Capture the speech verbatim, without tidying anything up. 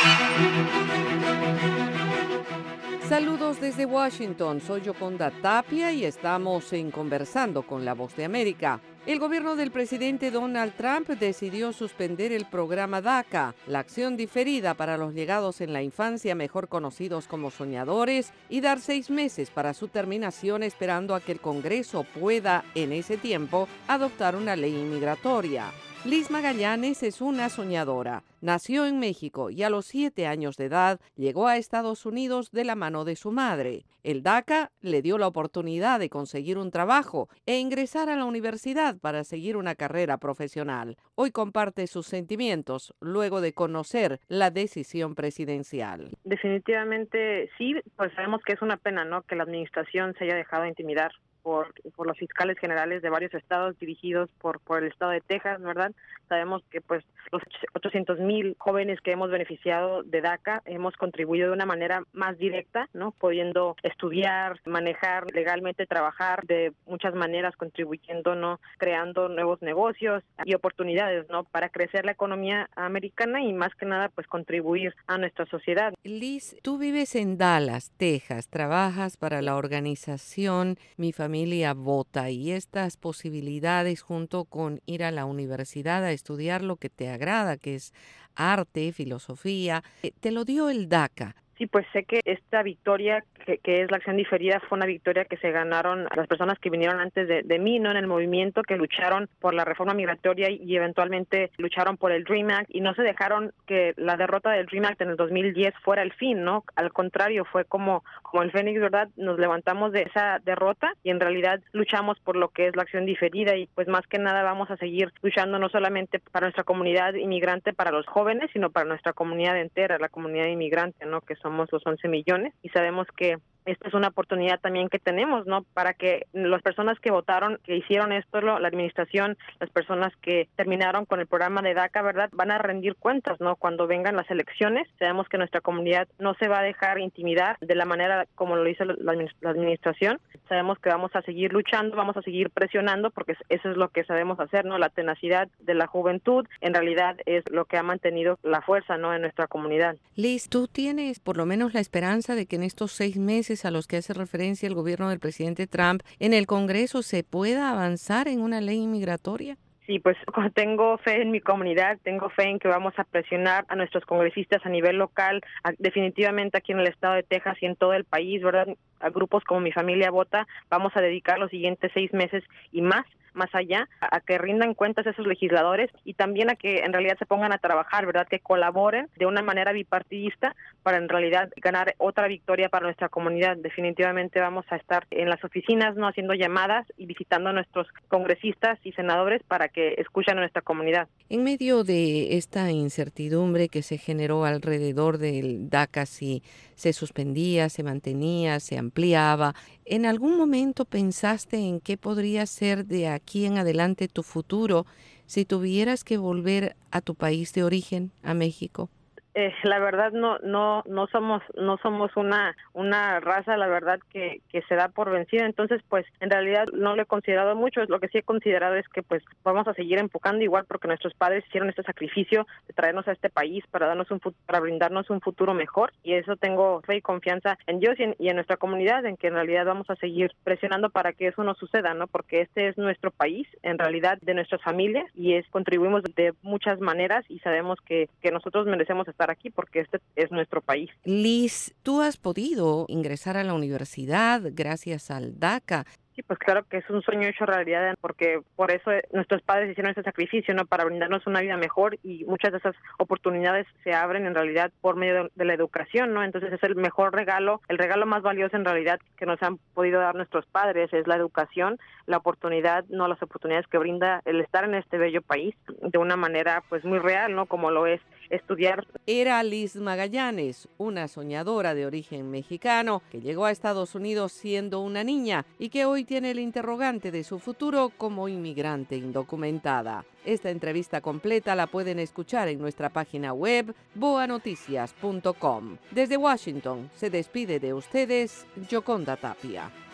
Saludos desde Washington, soy Yoconda Tapia y estamos en Conversando con la Voz de América. El gobierno del presidente Donald Trump decidió suspender el programa DACA, la acción diferida para los llegados en la infancia, mejor conocidos como soñadores, y dar seis meses para su terminación, esperando a que el Congreso pueda, en ese tiempo, adoptar una ley inmigratoria. Liz Magallanes es una soñadora. Nació en México y a los siete años de edad llegó a Estados Unidos de la mano de su madre. El DACA le dio la oportunidad de conseguir un trabajo e ingresar a la universidad para seguir una carrera profesional. Hoy comparte sus sentimientos luego de conocer la decisión presidencial. Definitivamente sí, pues sabemos que es una pena, ¿no?, que la administración se haya dejado intimidar por, por los fiscales generales de varios estados dirigidos por, por el estado de Texas, ¿verdad? Sabemos que pues los ochocientos mil jóvenes que hemos beneficiado de DACA hemos contribuido de una manera más directa, ¿no?, pudiendo estudiar, manejar legalmente, trabajar de muchas maneras, contribuyendo, ¿no?, creando nuevos negocios y oportunidades, ¿no?, para crecer la economía americana y más que nada pues contribuir a nuestra sociedad. Liz, tú vives en Dallas, Texas, trabajas para la organización Mi Familia Vota, y estas posibilidades junto con ir a la universidad a estudiar lo que te agrada, que es arte, filosofía, eh, te lo dio el DACA. Sí, pues sé que esta victoria, que, que es la acción diferida, fue una victoria que se ganaron las personas que vinieron antes de, de mí, ¿no?, en el movimiento, que lucharon por la reforma migratoria y eventualmente lucharon por el DREAM Act, y no se dejaron que la derrota del DREAM Act en el dos mil diez fuera el fin, ¿no? Al contrario, fue como, como el Fénix, ¿verdad? Nos levantamos de esa derrota y en realidad luchamos por lo que es la acción diferida, y pues más que nada vamos a seguir luchando no solamente para nuestra comunidad inmigrante, para los jóvenes, sino para nuestra comunidad entera, la comunidad inmigrante, ¿no?, que somos los once millones, y sabemos que esta es una oportunidad también que tenemos, ¿no?, para que las personas que votaron, que hicieron esto, lo, la administración, las personas que terminaron con el programa de DACA, ¿verdad?, van a rendir cuentas, ¿no?, cuando vengan las elecciones. Sabemos que nuestra comunidad no se va a dejar intimidar de la manera como lo hizo la, la administración. Sabemos que vamos a seguir luchando, vamos a seguir presionando, porque eso es lo que sabemos hacer, ¿no? La tenacidad de la juventud en realidad es lo que ha mantenido la fuerza, ¿no?, en nuestra comunidad. Liz, ¿tú tienes por lo menos la esperanza de que en estos seis meses a los que hace referencia el gobierno del presidente Trump en el Congreso se pueda avanzar en una ley inmigratoria? Sí, pues tengo fe en mi comunidad, tengo fe en que vamos a presionar a nuestros congresistas a nivel local, a, definitivamente aquí en el estado de Texas y en todo el país, ¿verdad? A grupos como Mi Familia Vota, vamos a dedicar los siguientes seis meses y más, más allá, a, a que rindan cuentas a esos legisladores y también a que en realidad se pongan a trabajar, ¿verdad? Que colaboren de una manera bipartidista para en realidad ganar otra victoria para nuestra comunidad. Definitivamente vamos a estar en las oficinas, no haciendo llamadas y visitando a nuestros congresistas y senadores para que escuchen a nuestra comunidad. En medio de esta incertidumbre que se generó alrededor del DACA, si se suspendía, se mantenía, se ampliaba, ¿en algún momento pensaste en qué podría ser de aquí en adelante tu futuro si tuvieras que volver a tu país de origen, a México? Eh, la verdad no no no somos no somos una una raza, la verdad, que que se da por vencida. Entonces pues en realidad no lo he considerado mucho. Lo que sí he considerado es que pues vamos a seguir empujando, igual porque nuestros padres hicieron este sacrificio de traernos a este país para darnos un futuro, para brindarnos un futuro mejor, y eso tengo fe y confianza en Dios y en, y en nuestra comunidad, en que en realidad vamos a seguir presionando para que eso no suceda, ¿no? Porque este es nuestro país, en realidad de nuestras familias, y es contribuimos de muchas maneras y sabemos que que nosotros merecemos estar aquí porque este es nuestro país. Liz, tú has podido ingresar a la universidad gracias al DACA. Sí, pues claro que es un sueño hecho realidad, porque por eso nuestros padres hicieron ese sacrificio, ¿no?, para brindarnos una vida mejor, y muchas de esas oportunidades se abren en realidad por medio de, de la educación, ¿no? Entonces es el mejor regalo, el regalo más valioso en realidad que nos han podido dar nuestros padres, es la educación, la oportunidad, no las oportunidades que brinda el estar en este bello país de una manera pues muy real, ¿no?, como lo es estudiar. Era Liz Magallanes, una soñadora de origen mexicano que llegó a Estados Unidos siendo una niña y que hoy tiene el interrogante de su futuro como inmigrante indocumentada. Esta entrevista completa la pueden escuchar en nuestra página web boa noticias punto com. Desde Washington se despide de ustedes Yoconda Tapia.